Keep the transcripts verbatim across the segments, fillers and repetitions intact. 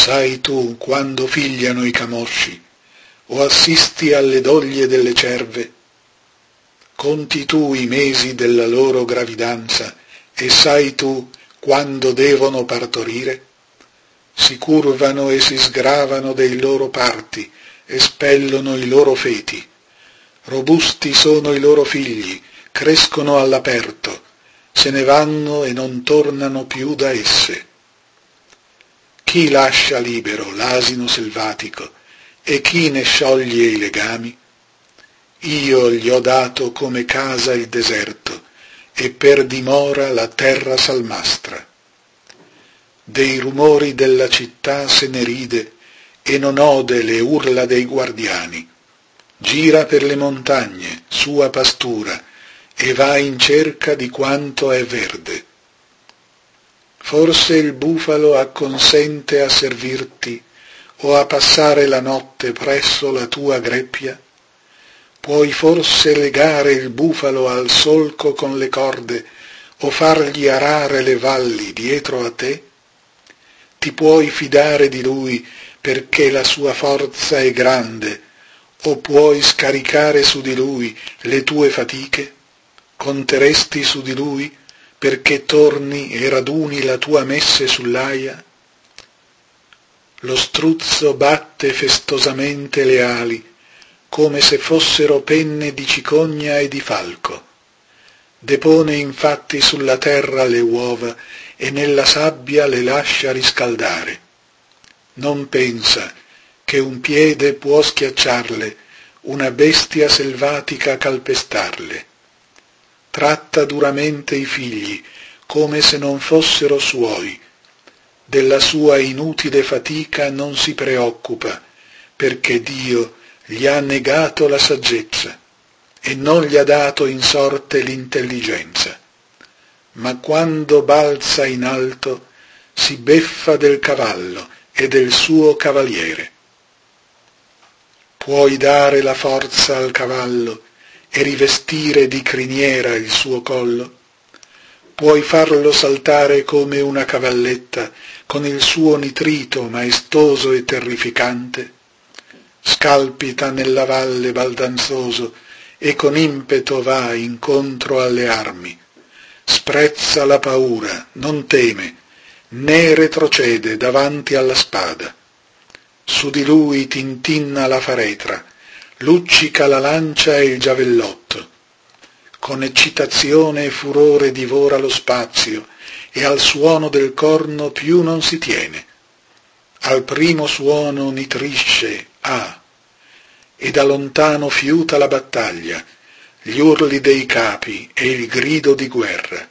Sai tu quando figliano i camosci, o assisti alle doglie delle cerve? Conti tu i mesi della loro gravidanza, e sai tu quando devono partorire? Si curvano e si sgravano dei loro parti, espellono i loro feti. Robusti sono i loro figli, crescono all'aperto, se ne vanno e non tornano più da esse. Chi lascia libero l'asino selvatico e chi ne scioglie i legami? Io gli ho dato come casa il deserto e per dimora la terra salmastra. Dei rumori della città se ne ride e non ode le urla dei guardiani. Gira per le montagne, sua pastura, e va in cerca di quanto è verde. Forse il bufalo acconsente a servirti o a passare la notte presso la tua greppia? Puoi forse legare il bufalo al solco con le corde o fargli arare le valli dietro a te? Ti puoi fidare di lui perché la sua forza è grande, o puoi scaricare su di lui le tue fatiche? Conteresti su di lui perché torni e raduni la tua messe sull'aia? Lo struzzo batte festosamente le ali, come se fossero penne di cicogna e di falco. Depone infatti sulla terra le uova e nella sabbia le lascia riscaldare. Non pensa che un piede può schiacciarle, una bestia selvatica calpestarle. Tratta duramente i figli, come se non fossero suoi. Della sua inutile fatica non si preoccupa, perché Dio gli ha negato la saggezza e non gli ha dato in sorte l'intelligenza. Ma quando balza in alto, si beffa del cavallo e del suo cavaliere. Puoi dare la forza al cavallo e rivestire di criniera il suo collo? Puoi farlo saltare come una cavalletta con il suo nitrito maestoso e terrificante? Scalpita nella valle baldanzoso e con impeto va incontro alle armi. Sprezza la paura, non teme, né retrocede davanti alla spada. Su di lui tintinna la faretra, luccica la lancia e il giavellotto. Con eccitazione e furore divora lo spazio e al suono del corno più non si tiene. Al primo suono nitrisce, ah, e da lontano fiuta la battaglia, gli urli dei capi e il grido di guerra.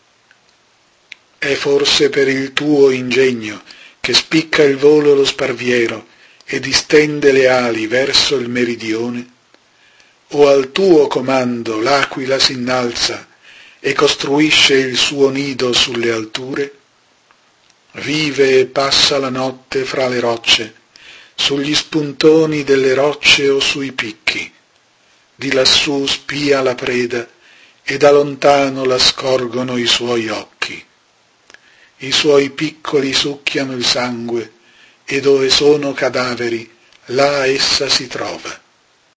È forse per il tuo ingegno che spicca il volo lo sparviero e distende le ali verso il meridione? O al tuo comando l'aquila s'innalza e costruisce il suo nido sulle alture? Vive e passa la notte fra le rocce, sugli spuntoni delle rocce o sui picchi. Di lassù spia la preda e da lontano la scorgono i suoi occhi. I suoi piccoli succhiano il sangue e dove sono cadaveri, là essa si trova.